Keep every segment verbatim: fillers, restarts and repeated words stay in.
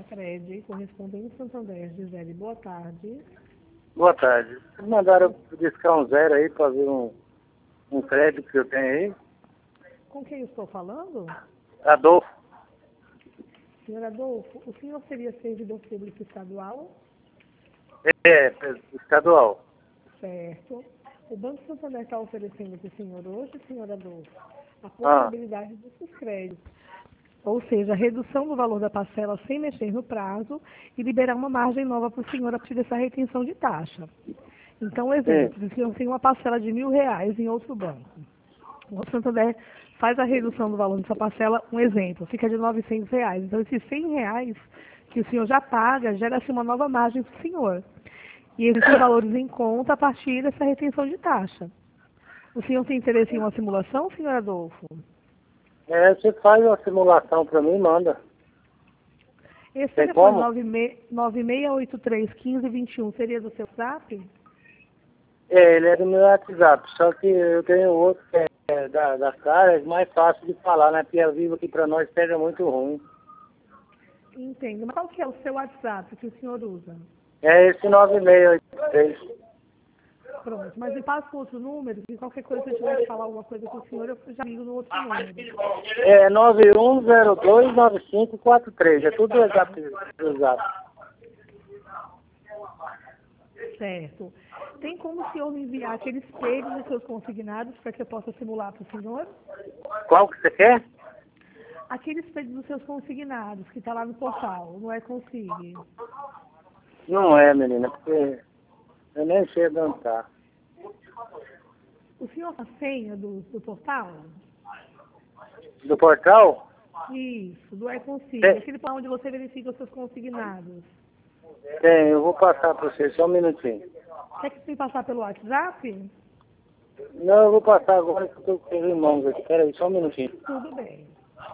Sacred, correspondente Santander, Gisele, boa tarde. Boa tarde. Mandaram discar um zero aí para ver um, um crédito que eu tenho aí. Com quem eu estou falando? Adolfo. Senhor Adolfo, o senhor seria servidor público estadual? É, estadual. Certo. O Banco Santander está oferecendo para o senhor hoje, senhor Adolfo, a Ah. possibilidade desses créditos. Ou seja, a redução do valor da parcela sem mexer no prazo e liberar uma margem nova para o senhor a partir dessa retenção de taxa. Então, um exemplo, se o senhor tem uma parcela de mil reais em outro banco, o Banco Santander faz a redução do valor dessa parcela, um exemplo, fica de novecentos reais. Então, esses cem reais que o senhor já paga, gera-se uma nova margem para o senhor. E esses valores em conta a partir dessa retenção de taxa. O senhor tem interesse em uma simulação, senhor Adolfo? É, você faz uma simulação para mim, manda. Esse Tem telefone como? nove seis oito três, um cinco dois um seria do seu zap? É, ele é do meu WhatsApp, só que eu tenho outro que é da, da cara, é mais fácil de falar, né? Porque a Vivo aqui para nós pega muito ruim. Entendo. Mas qual que é o seu WhatsApp que o senhor usa? É esse nove seis oito três. Pronto, mas me passa o outro número, e qualquer coisa, se eu tiver que falar alguma coisa com o senhor, eu já ligo no outro número. É nove um zero dois nove cinco quatro três, é tudo do zap. Do zap. Certo. Tem como o senhor me enviar aquele espelho dos seus consignados para que eu possa simular para o senhor? Qual que você quer? Aquele espelho dos seus consignados, que está lá no portal, não é consigne? Não é, menina, porque eu nem sei onde tá. O senhor tem a senha do, do portal? Do portal? Isso, do iConsigne. Tem. Aquele portal onde você verifica os seus consignados. Tem, eu vou passar para você, só um minutinho. Quer que me passar pelo WhatsApp? Não, eu vou passar agora que eu estou com os irmãos aqui. Pera aí, só um minutinho. Tudo bem.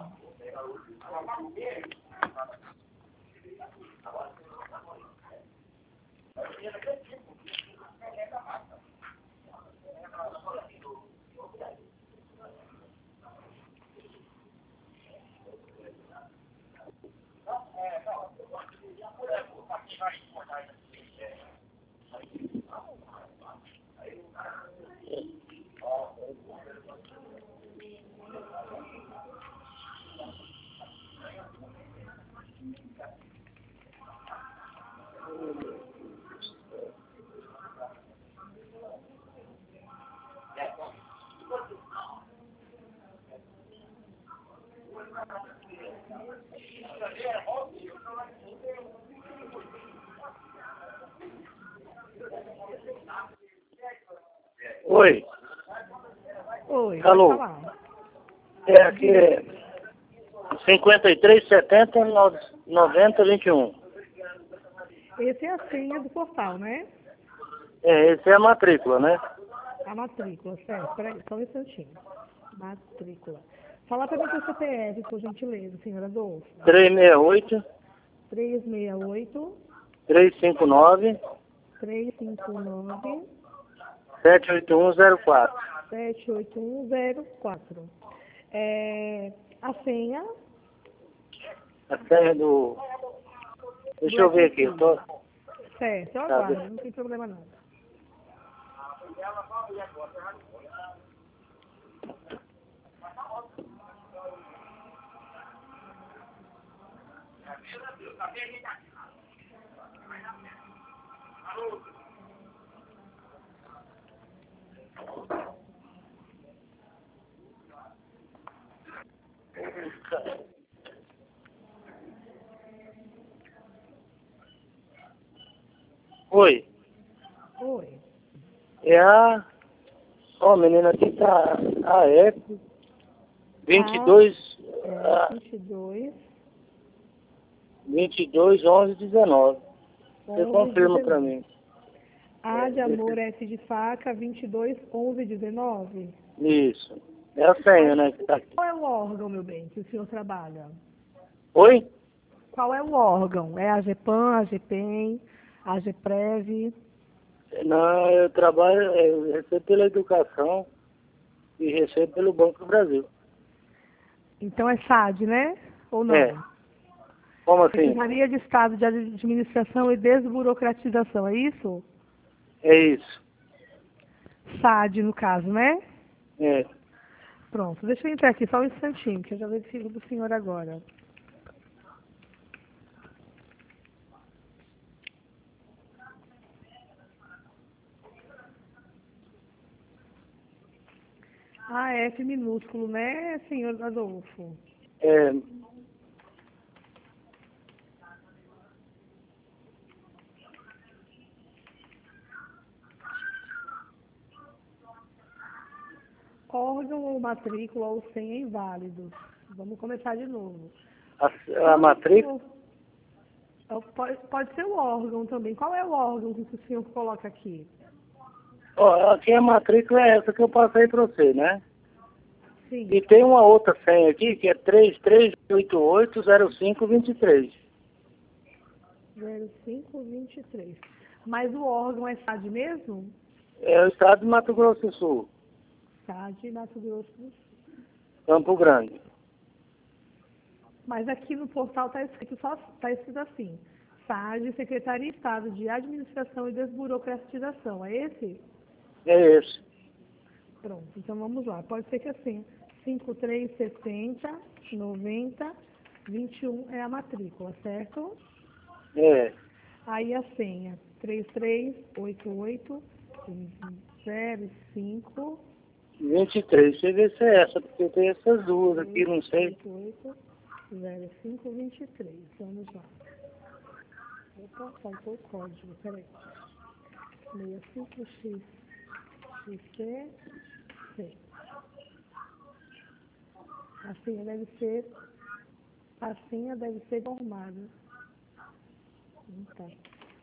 Oi. Oi, Alô. pode falar. É aqui é cinquenta e três, setenta, noventa, vinte e um. Essa é a senha do portal, né? É, esse é a matrícula, né? A matrícula, certo. Peraí, só um instantinho. Matrícula. Fala para mim o C P F, por gentileza, senhora Adolfo. três seis oito, três seis oito, três cinco nove, três cinco nove, sete oito um zero quatro. sete oito um zero quatro. É, a senha? A senha do... Deixa do eu ver aqui, eu tô... Certo, eu Tá, aguardo, deixa- não tem problema não. Oi. Oi. É a... Ó, menina, aqui tá a E P vinte e dois... É, ah, vinte e dois, vinte e dois, onze, dezenove. Você onze, confirma pra dezenove. mim. A de É, amor, esse- F de faca, vinte e dois, onze, dezenove. Isso. É a senha, né? Que tá aqui. Qual é o órgão, meu bem, que o senhor trabalha? Oi? Qual é o órgão? É a AGEPAN, a AGEPEM, a AGEPREV? Não, eu trabalho, eu recebo pela educação e recebo pelo Banco do Brasil. Então é S A D, né? Ou não? É. Como assim? Secretaria de Estado de Administração e Desburocratização, é isso? É isso. S A D, no caso, né? É. Pronto, deixa eu entrar aqui só um instantinho, que eu já verifico do senhor agora. Ah, F minúsculo, né, senhor Adolfo? É. Órgão ou matrícula ou senha inválidos. Vamos começar de novo. A, a matrícula? Pode, pode ser o órgão também. Qual é o órgão que o senhor coloca aqui? Ó, aqui a matrícula é essa que eu passei para você, né? Sim. E tem uma outra senha aqui que é três três oito oito zero cinco dois três. zero cinco dois três. Mas o órgão é S A D mesmo? É o estado de Mato Grosso do Sul, S A D Mato Grosso do Sul. Campo Grande. Mas aqui no portal está escrito, só, tá escrito assim. S A D, Secretaria de Estado de Administração e Desburocratização. É esse? É esse. Pronto, então vamos lá. Pode ser que assim, cinco três setenta noventa vinte e um é a matrícula, certo? É. Aí a senha, três três oito oito zero cinco vinte e três. Deixa eu ver se é essa, porque tem essas duas aqui, não sei. oito oito zero cinco vinte e três. Vamos lá. Opa, faltou o código, peraí. sessenta e cinco x x t C. A senha deve ser, a senha deve ser formada. Então.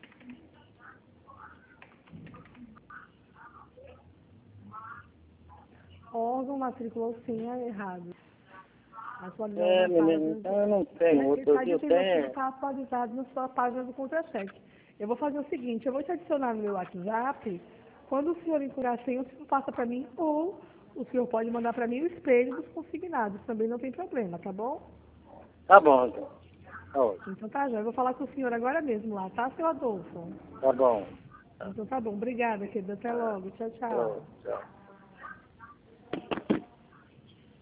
Órgão, matrícula ou senha errado. Atualizado É, na menino, página. então eu não tenho outro aqui, eu tenho. Está atualizado na sua página do contra-cheque. Eu vou fazer o seguinte, eu vou te adicionar no meu WhatsApp. Quando o senhor encontrar a senha, o senhor passa para mim, ou o senhor pode mandar para mim o espelho dos consignados. Também não tem problema, tá bom? Tá bom, então. Tá ótimo. Então tá, já. Eu vou falar com o senhor agora mesmo lá, tá, seu Adolfo? Tá bom. Então tá bom. Obrigada, querida. Até logo. Tchau, tchau. Tchau, tchau.